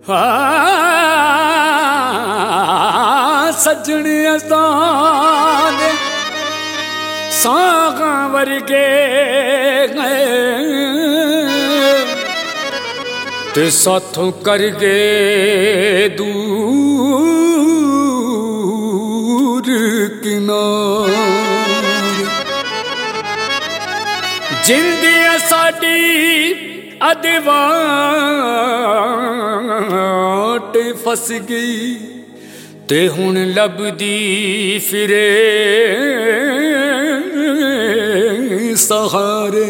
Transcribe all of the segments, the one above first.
सजने असां सागां वर्गे ते साथों कर गए दूर किनारे। जिंदी साडी अदवाट फस गई ते हुण लभदी फिरे सहारे।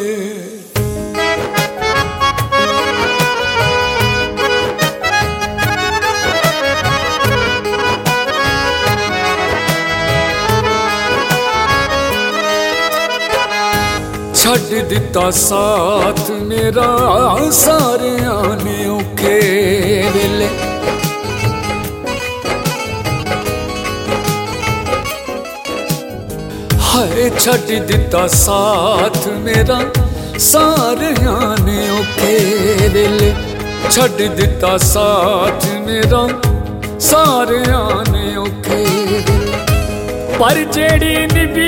छड़ दिता साथ मेरा सारे आने औखे वेले। हाय छड़ दिता साथ मेरा सारे आने औखे वेले। छड़ दिता साथ मेरा सारे आने औखे वेले। पर जेड़ी निभी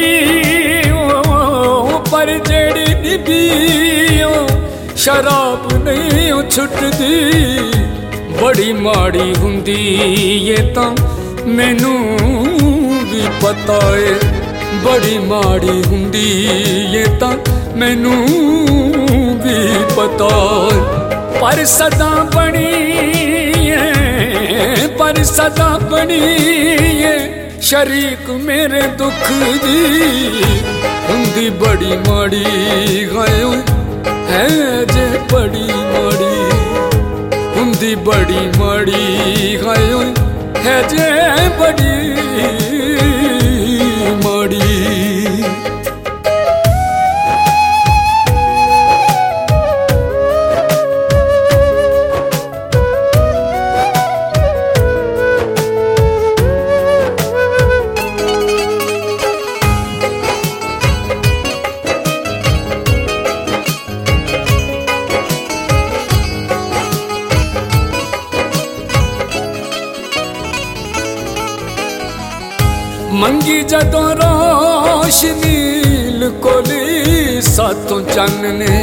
पर जेड़ी निभियो शराब नहीं छुटदी। बड़ी माड़ी हुंदी ये तां मैनू भी पता है। बड़ी माड़ी हुंदी ये तां मैनू भी पता है। पर सदा बनी है पर सदा बनी है शरीक मेरे दुख दी। हुंदी बड़ी माड़ी गायो है जे बड़ी माड़ी। हुंदी बड़ी माड़ी गायो है जे बड़ी माड़ी। मंगी जदों रोशनी लुकोली सातों चन्न ने।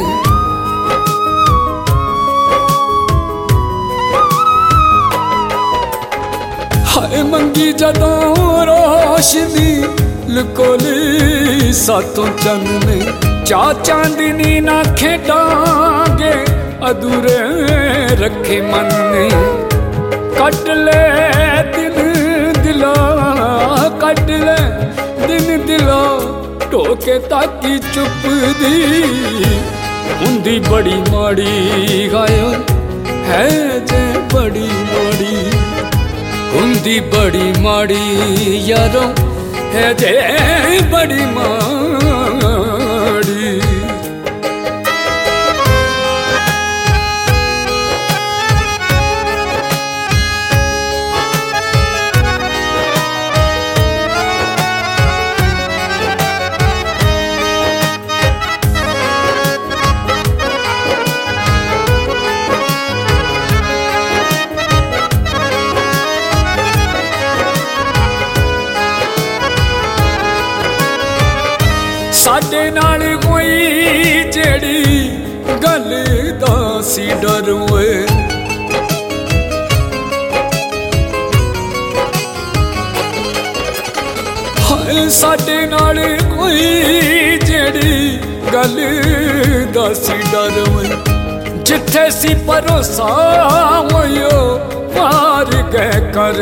हाय मंगी जदों रोशनी लुकोली सातों चन्न ने। चा चांदनी ना खेडांगे अधूरे रखे मन ने। कट ले दिन दिला कट ले दिन दिला टोके ताकी चुप दी। हुंदी बड़ी माड़ी गायो है जे बड़ी माड़ी। हुंदी बड़ी माड़ी यारो है जे बड़ी माड़ी। साडे नाल कोई जेड़ी गल दा सी डर होए। हाय साडे नाल कोई जेड़ी गल दा सी डर होए। जिथे सी भरोसा होयो पार गए कर।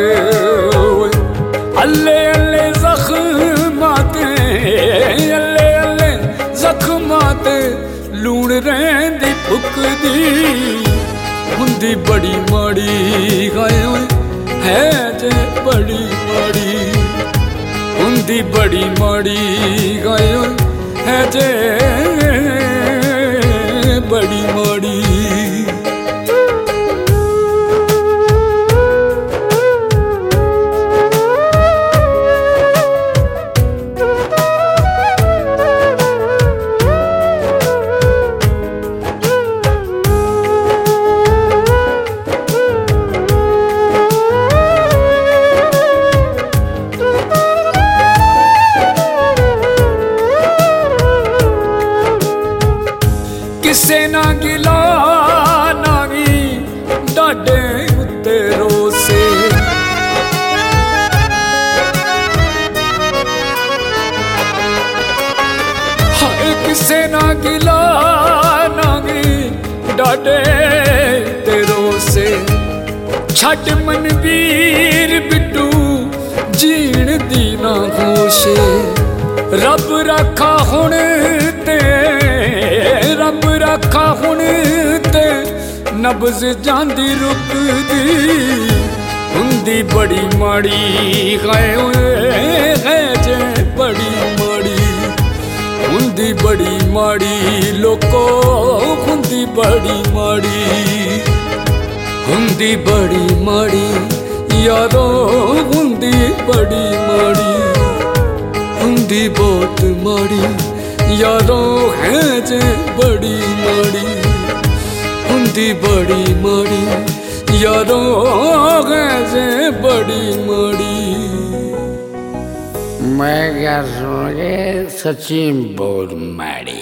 अल्ले अल्ले जख्माते अल्ले अल्ले जख्माते लूण रहंदी फुकदी। हुंदी बड़ी माड़ी गायो है जे बड़ी माड़ी। हुंदी बड़ी माड़ी गायो है जे बड़ी माड़ी। डाडे उत्ते रोसे। हाय किसे ना गिला नागी डाडे उत्ते रोसे। छड़ मनवीर बिट्टू जीण दी ना होशे। रब रखा हुण ते रब रखा हुण ते नब्ज़ जांदी रुकदी हुंदी बड़ी माड़ी। है जे बड़ी माड़ी हुंदी बड़ी माड़ी लोको हुंदी बड़ी माड़ी हुंदी बड़ी माड़ी यारो हुंदी बड़ी माड़ी हुंदी बहुत माड़ी यारो है जे बड़ी माड़ी हुंदी बड़ी माड़ी यारो है जे बड़ी माड़ी। मैं क्या सुन के सच्ची बहुत माड़ी।